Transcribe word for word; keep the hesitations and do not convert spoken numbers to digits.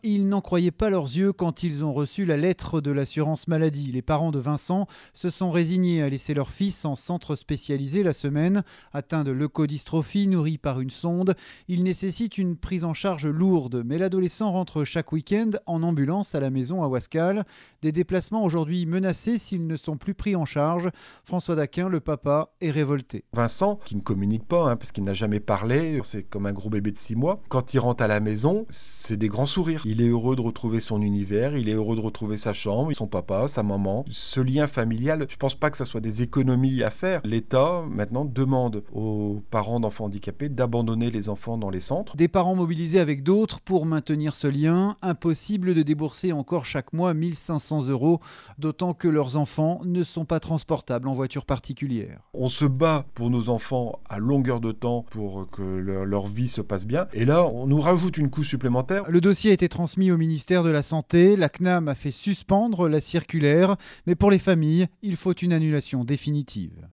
Ils n'en croyaient pas leurs yeux quand ils ont reçu la lettre de l'assurance maladie. Les parents de Vincent se sont résignés à laisser leur fils en centre spécialisé la semaine. Atteint de leucodystrophie, nourri par une sonde, il nécessite une prise en charge lourde. Mais l'adolescent rentre chaque week-end en ambulance à la maison à Ouascal. Des déplacements aujourd'hui menacés s'ils ne sont plus pris en charge. François Daquin, le papa, est révolté. Vincent, qui ne communique pas, hein, parce qu'il n'a jamais parlé, c'est comme un gros bébé de six mois. Quand il rentre à la maison, c'est des grands sourires. Il est heureux de retrouver son univers, il est heureux de retrouver sa chambre, son papa, sa maman. Ce lien familial, je ne pense pas que ce soit des économies à faire. L'État, maintenant, demande aux parents d'enfants handicapés d'abandonner les enfants dans les centres. Des parents mobilisés avec d'autres pour maintenir ce lien. Impossible de débourser encore chaque mois mille cinq cents euros, d'autant que leurs enfants ne sont pas transportables en voiture particulière. On se bat pour nos enfants à longueur de temps pour que leur, leur vie se passe bien. Et là, on nous rajoute une couche supplémentaire. Le dossier a été transmis au ministère de la Santé. La C N A M a fait suspendre la circulaire. Mais pour les familles, il faut une annulation définitive.